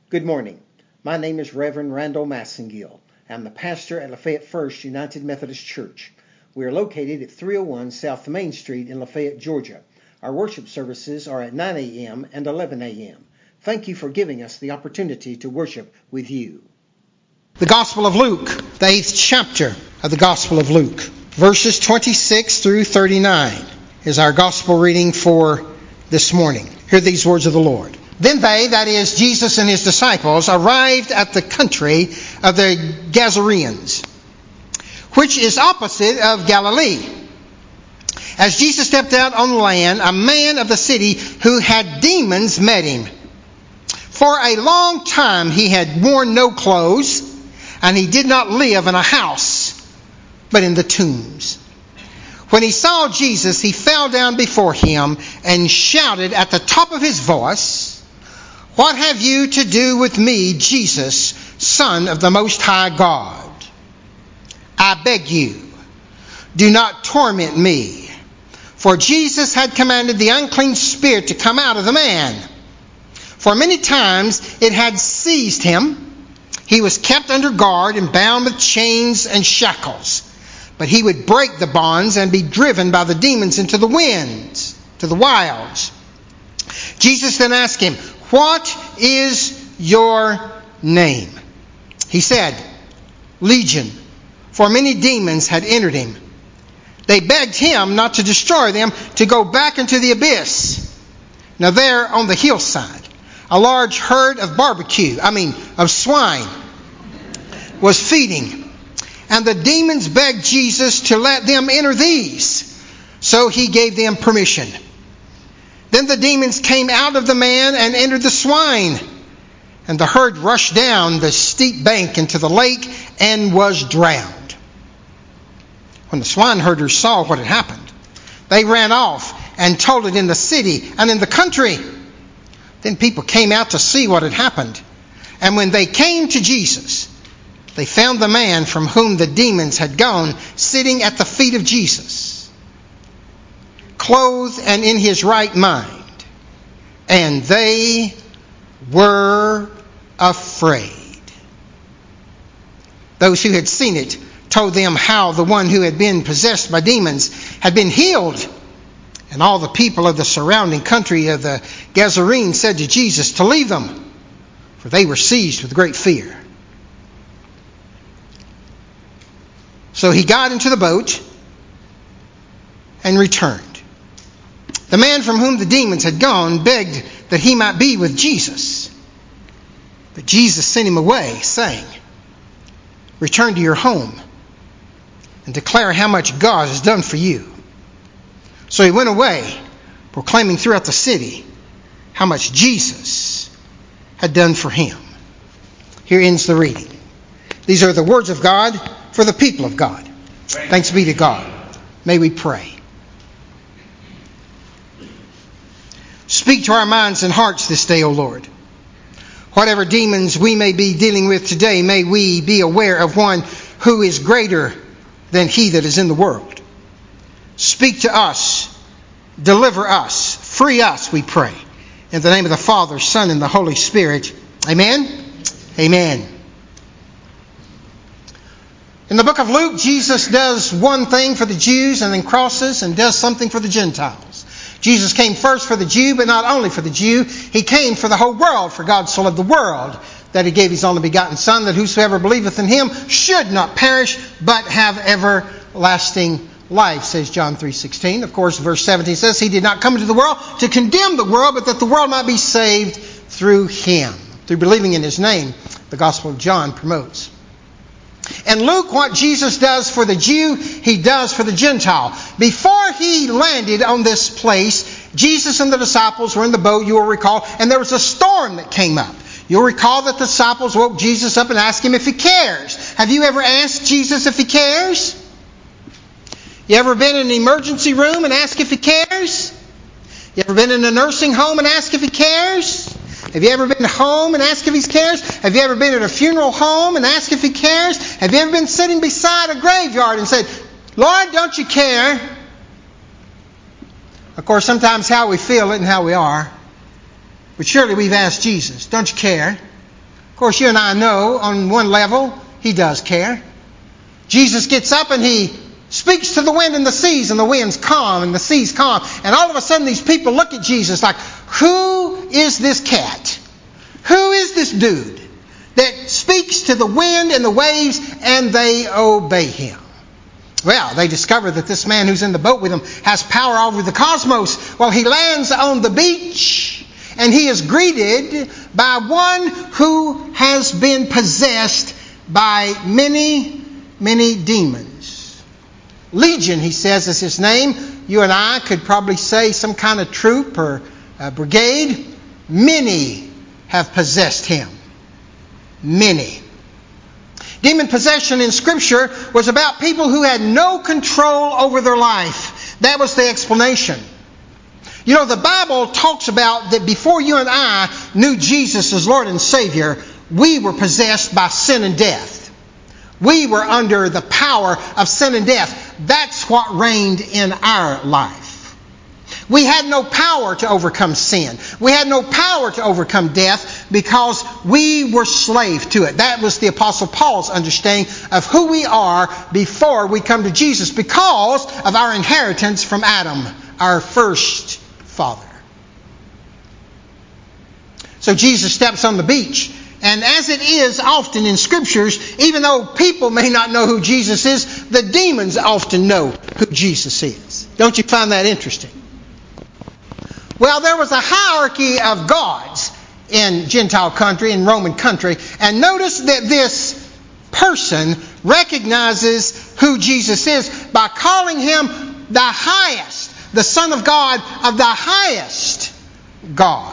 Good morning. My name is Reverend Randall Massengill. I'm the pastor at Lafayette First United Methodist Church. We are located at 301 South Main Street in Lafayette, Georgia. Our worship services are at 9 a.m. and 11 a.m. Thank you for giving us the opportunity to worship with you. The Gospel of Luke, the 8th chapter of the Gospel of Luke, verses 26 through 39 is our Gospel reading for this morning. Hear these words of the Lord. Then they, that is, Jesus and his disciples, arrived at the country of the Gadarenes, which is opposite of Galilee. As Jesus stepped out on land, a man of the city who had demons met him. For a long time he had worn no clothes, and he did not live in a house, but in the tombs. When he saw Jesus, he fell down before him and shouted at the top of his voice, "What have you to do with me, Jesus, Son of the Most High God? I beg you, do not torment me." For Jesus had commanded the unclean spirit to come out of the man. For many times it had seized him. He was kept under guard and bound with chains and shackles. But he would break the bonds and be driven by the demons into the winds, to the wilds. Jesus then asked him, "What is your name?" He said, "Legion," for many demons had entered him. They begged him not to destroy them, to go back into the abyss. Now there on the hillside, a large herd of swine was feeding. And the demons begged Jesus to let them enter these. So he gave them permission. Then the demons came out of the man and entered the swine. And the herd rushed down the steep bank into the lake and was drowned. When the swineherders saw what had happened, they ran off and told it in the city and in the country. Then people came out to see what had happened. And when they came to Jesus, they found the man from whom the demons had gone sitting at the feet of Jesus, clothed and in his right mind. And they were afraid. Those who had seen it told them how the one who had been possessed by demons had been healed. And all the people of the surrounding country of the Gadarenes said to Jesus to leave them, for they were seized with great fear. So he got into the boat and returned. The man from whom the demons had gone begged that he might be with Jesus. But Jesus sent him away, saying, "Return to your home and declare how much God has done for you." So he went away, proclaiming throughout the city how much Jesus had done for him. Here ends the reading. These are the words of God for the people of God. Thanks be to God. May we pray. Speak to our minds and hearts this day, O Lord. Whatever demons we may be dealing with today, may we be aware of one who is greater than he that is in the world. Speak to us, deliver us, free us, we pray. In the name of the Father, Son, and the Holy Spirit. Amen? Amen. In the book of Luke, Jesus does one thing for the Jews and then crosses and does something for the Gentiles. Jesus came first for the Jew, but not only for the Jew. He came for the whole world, for God so loved the world that he gave his only begotten Son, that whosoever believeth in him should not perish, but have everlasting life, says John 3:16. Of course, verse 17 says, he did not come into the world to condemn the world, but that the world might be saved through him. Through believing in his name, the Gospel of John promotes. And Luke, what Jesus does for the Jew, he does for the Gentile. Before he landed on this place, Jesus and the disciples were in the boat, you will recall, and there was a storm that came up. You'll recall that the disciples woke Jesus up and asked him if he cares. Have you ever asked Jesus if he cares? You ever been in an emergency room and asked if he cares? You ever been in a nursing home and asked if he cares? Have you ever been home and asked if he cares? Have you ever been at a funeral home and asked if he cares? Have you ever been sitting beside a graveyard and said, "Lord, don't you care?" Of course, sometimes how we feel isn't how we are. But surely we've asked Jesus, "Don't you care?" course, you and I know on one level, He does care. Jesus gets up and He speaks to the wind and the seas, and the wind's calm and the sea's calm. And all of a sudden these people look at Jesus like, who is this cat? Who is this dude that speaks to the wind and the waves and they obey Him? Well, they discover that this man who's in the boat with them has power over the cosmos. Well, he lands on the beach and he is greeted by one who has been possessed by many, many demons. Legion, he says, is his name. You and I could probably say some kind of troop or brigade. Many have possessed him. Many. Demon possession in Scripture was about people who had no control over their life. That was the explanation. You know, the Bible talks about that before you and I knew Jesus as Lord and Savior, we were possessed by sin and death. We were under the power of sin and death. That's what reigned in our life. We had no power to overcome sin. We had no power to overcome death because we were slave to it. That was the Apostle Paul's understanding of who we are before we come to Jesus because of our inheritance from Adam, our first father. So Jesus steps on the beach. And as it is often in Scriptures, even though people may not know who Jesus is, the demons often know who Jesus is. Don't you find that interesting? Well, there was a hierarchy of gods in Gentile country, in Roman country. And notice that this person recognizes who Jesus is by calling Him the highest, the Son of God of the highest God.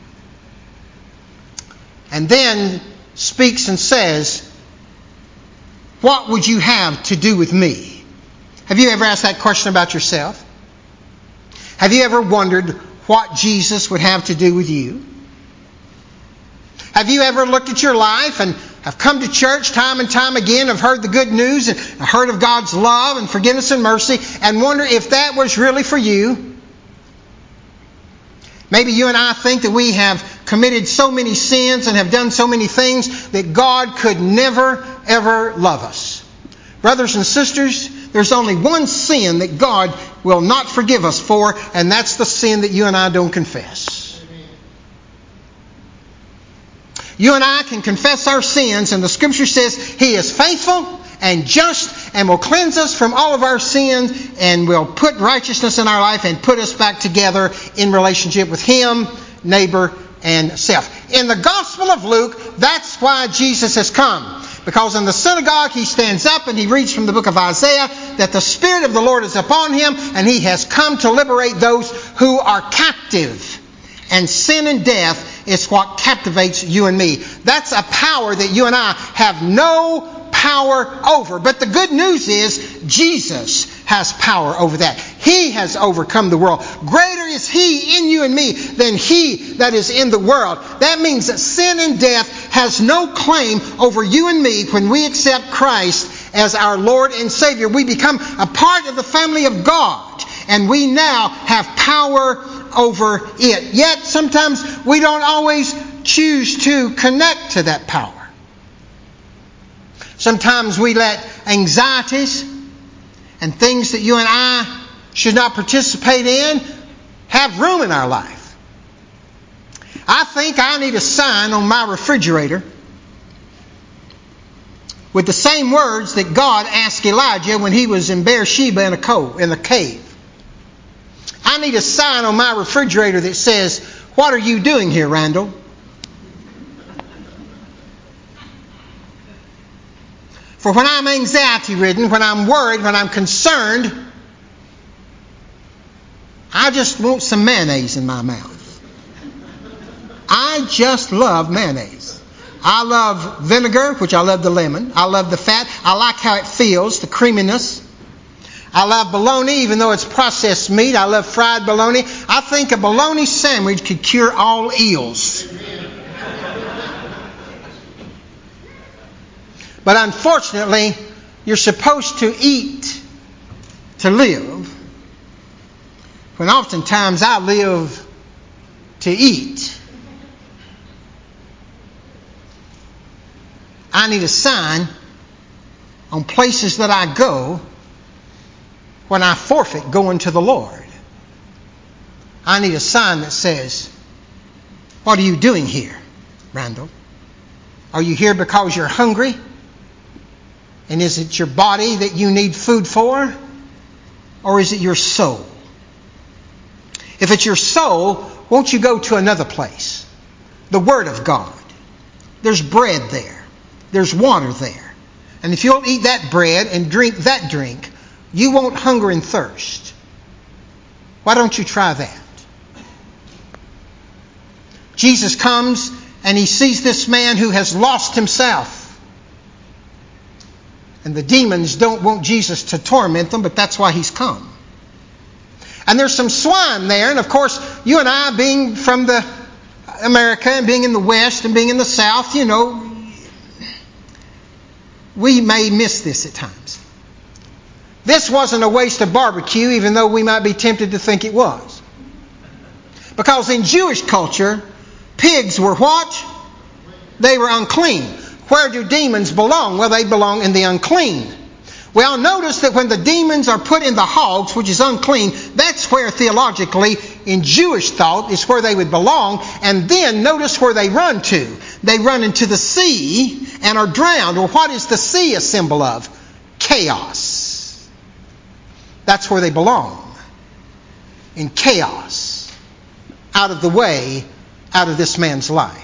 And then speaks and says, what would you have to do with me? Have you ever asked that question about yourself? Have you ever wondered what Jesus would have to do with you? Have you ever looked at your life and have come to church time and time again, have heard the good news and heard of God's love and forgiveness and mercy and wonder if that was really for you? Maybe you and I think that we have committed so many sins and have done so many things that God could never, ever love us. Brothers and sisters, there's only one sin that God will not forgive us for, and that's the sin that you and I don't confess. Amen. You and I can confess our sins, and the Scripture says He is faithful and just and will cleanse us from all of our sins and will put righteousness in our life and put us back together in relationship with Him, neighbor, and self. In the Gospel of Luke, that's why Jesus has come. Because in the synagogue he stands up and he reads from the book of Isaiah that the Spirit of the Lord is upon Him and He has come to liberate those who are captive. And sin and death is what captivates you and me. That's a power that you and I have no power over. But the good news is Jesus has power over that. He has overcome the world. Greater is He in you and me than he that is in the world. That means that sin and death has no claim over you and me when we accept Christ as our Lord and Savior. We become a part of the family of God, and we now have power over it. Yet sometimes we don't always choose to connect to that power. Sometimes we let anxieties and things that you and I should not participate in have room in our life. I think I need a sign on my refrigerator with the same words that God asked Elijah when he was in Beersheba in a cave. I need a sign on my refrigerator that says, "What are you doing here, Randall?" For when I'm anxiety-ridden, when I'm worried, when I'm concerned, I just want some mayonnaise in my mouth. I just love mayonnaise. I love vinegar, which I love the lemon. I love the fat. I like how it feels, the creaminess. I love bologna, even though it's processed meat. I love fried bologna. I think a bologna sandwich could cure all ills. But unfortunately, you're supposed to eat to live, when oftentimes I live to eat. I need a sign on places that I go when I forfeit going to the Lord. I need a sign that says, what are you doing here, Randall? Are you here because you're hungry? And is it your body that you need food for? Or is it your soul? If it's your soul, won't you go to another place? The Word of God. There's bread there. There's water there. And if you'll eat that bread and drink that drink, you won't hunger and thirst. Why don't you try that? Jesus comes and he sees this man who has lost himself. And the demons don't want Jesus to torment them, but that's why he's come. And there's some swine there, and of course, you and I, being from the America and being in the West and being in the South, you know, we may miss this at times. This wasn't a waste of barbecue, even though we might be tempted to think it was. Because in Jewish culture, pigs were what? They were unclean. Where do demons belong? Well, they belong in the unclean. Well, notice that when the demons are put in the hogs, which is unclean, that's where theologically, in Jewish thought, is where they would belong. And then notice where they run to. They run into the sea and are drowned. Well, what is the sea a symbol of? Chaos. That's where they belong. In chaos. Out of the way, out of this man's life.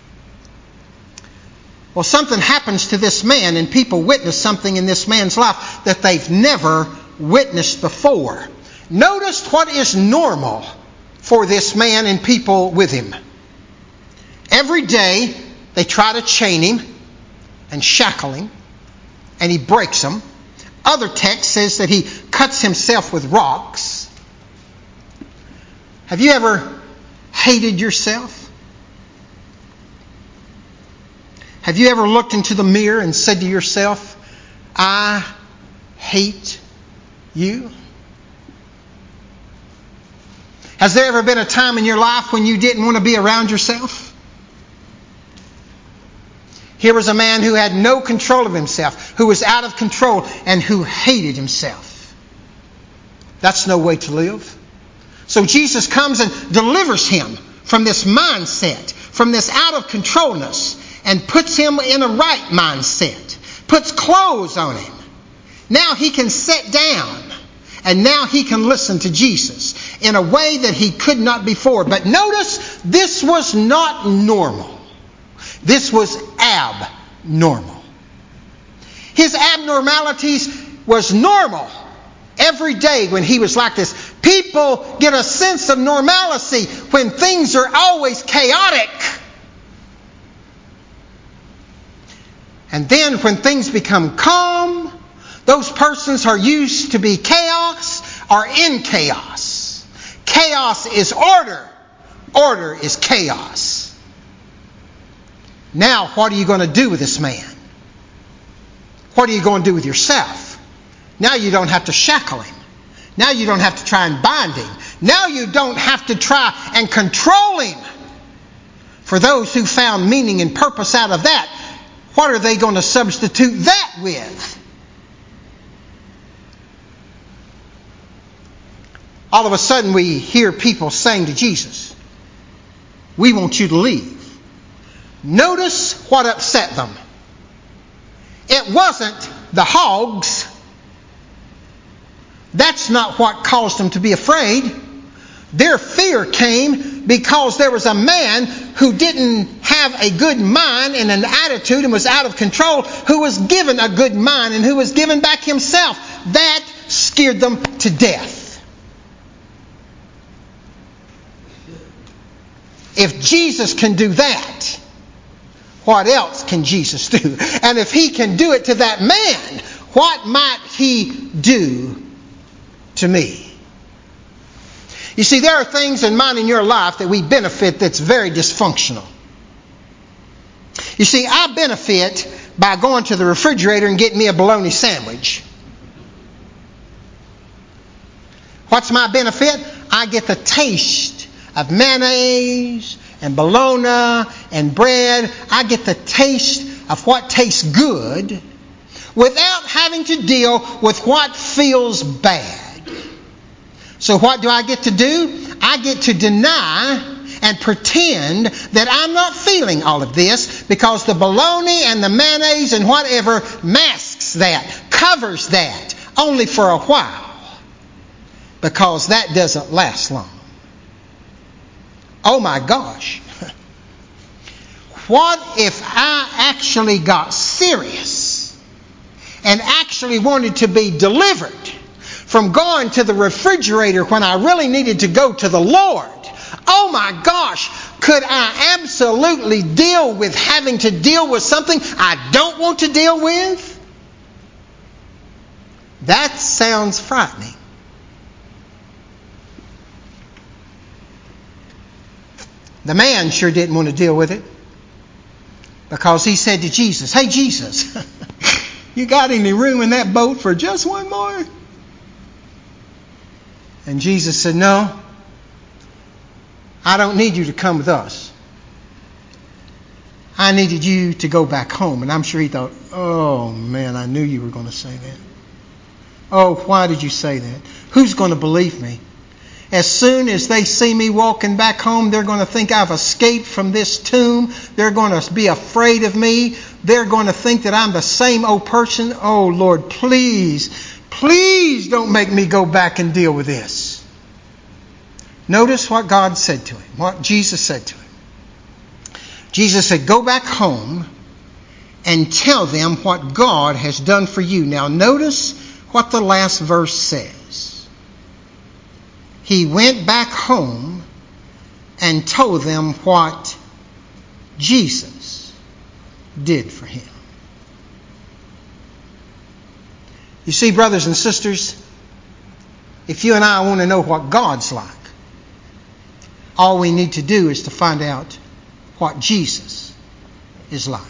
Well, something happens to this man, and people witness something in this man's life that they've never witnessed before. Notice what is normal for this man and people with him. Every day, they try to chain him and shackle him, and he breaks them. Other text says that he cuts himself with rocks. Have you ever hated yourself? Have you ever looked into the mirror and said to yourself, I hate you? Has there ever been a time in your life when you didn't want to be around yourself? Here was a man who had no control of himself, who was out of control, and who hated himself. That's no way to live. So Jesus comes and delivers him from this mindset, from this out of controlness, and puts him in a right mindset. Puts clothes on him. Now he can sit down. And now he can listen to Jesus in a way that he could not before. But notice, this was not normal. This was abnormal. His abnormalities was normal every day when he was like this. People get a sense of normalcy when things are always chaotic. And then when things become calm, those persons are used to be chaos are in chaos. Chaos is order. Order is chaos. Now, what are you going to do with this man? What are you going to do with yourself? Now you don't have to shackle him. Now you don't have to try and bind him. Now you don't have to try and control him. For those who found meaning and purpose out of that, what are they going to substitute that with? All of a sudden we hear people saying to Jesus, we want you to leave. Notice what upset them. It wasn't the hogs. That's not what caused them to be afraid. Their fear came because there was a man who didn't have a good mind and an attitude and was out of control, who was given a good mind and who was given back himself. That scared them to death. If Jesus can do that, what else can Jesus do? And if he can do it to that man, what might he do to me? You see, there are things in mine in your life that we benefit that's very dysfunctional. You see, I benefit by going to the refrigerator and getting me a bologna sandwich. What's my benefit? I get the taste of mayonnaise and bologna and bread. I get the taste of what tastes good without having to deal with what feels bad. So what do I get to do? I get to deny and pretend that I'm not feeling all of this because the bologna and the mayonnaise and whatever masks that, covers that, only for a while, because that doesn't last long. Oh my gosh. What if I actually got serious and actually wanted to be delivered from going to the refrigerator when I really needed to go to the Lord? Oh my gosh, could I absolutely deal with having to deal with something I don't want to deal with? That sounds frightening. The man sure didn't want to deal with it, because he said to Jesus, "Hey Jesus, you got any room in that boat for just one more?" And Jesus said, "No, I don't need you to come with us. I needed you to go back home." And I'm sure he thought, "Oh man, I knew you were going to say that. Oh, why did you say that? Who's going to believe me? As soon as they see me walking back home, they're going to think I've escaped from this tomb. They're going to be afraid of me. They're going to think that I'm the same old person. Oh Lord, please, please don't make me go back and deal with this." Notice what God said to him, what Jesus said to him. Jesus said, "Go back home and tell them what God has done for you." Now notice what the last verse says. He went back home and told them what Jesus did for him. You see, brothers and sisters, if you and I want to know what God's like, all we need to do is to find out what Jesus is like.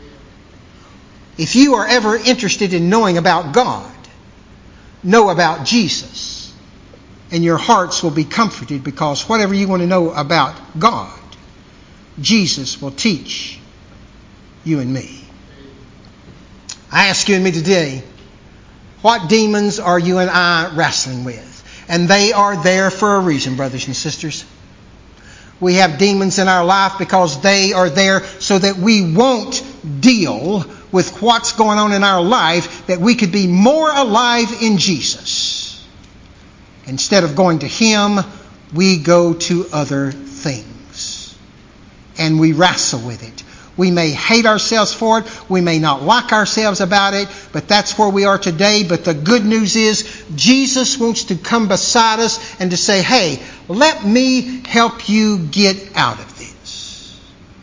If you are ever interested in knowing about God, know about Jesus, and your hearts will be comforted, because whatever you want to know about God, Jesus will teach you and me. I ask you and me today, what demons are you and I wrestling with? And they are there for a reason, brothers and sisters. We have demons in our life because they are there so that we won't deal with what's going on in our life, that we could be more alive in Jesus. Instead of going to Him, we go to other things. And we wrestle with it. We may hate ourselves for it. We may not like ourselves about it. But that's where we are today. But the good news is Jesus wants to come beside us and to say, "Hey, let me help you get out of this."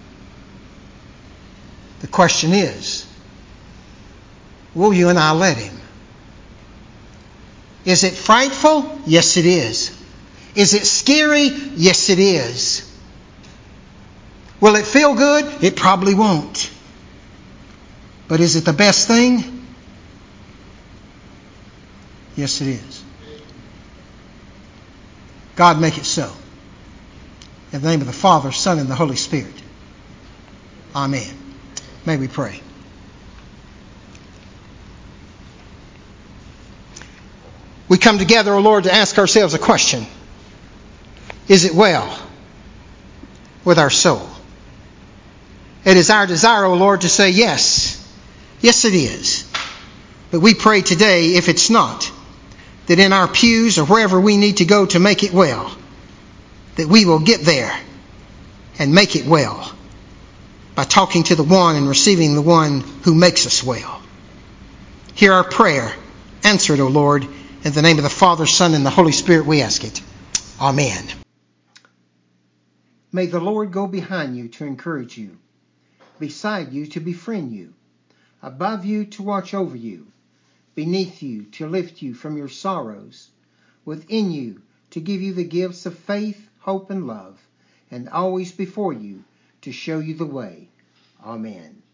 The question is, will you and I let Him? Is it frightful? Yes, it is. Is it scary? Yes, it is. Will it feel good? It probably won't. But is it the best thing? Yes, it is. God, make it so. In the name of the Father, Son, and the Holy Spirit. Amen. May we pray. We come together, O Lord, to ask ourselves a question. Is it well with our soul? It is our desire, O Lord, to say yes. Yes, it is. But we pray today, if it's not, that in our pews or wherever we need to go to make it well, that we will get there and make it well by talking to the one and receiving the one who makes us well. Hear our prayer. Answer it, O Lord. In the name of the Father, Son, and the Holy Spirit, we ask it. Amen. May the Lord go behind you to encourage you, beside you to befriend you, above you to watch over you, beneath you to lift you from your sorrows, within you to give you the gifts of faith, hope, and love, and always before you to show you the way. Amen.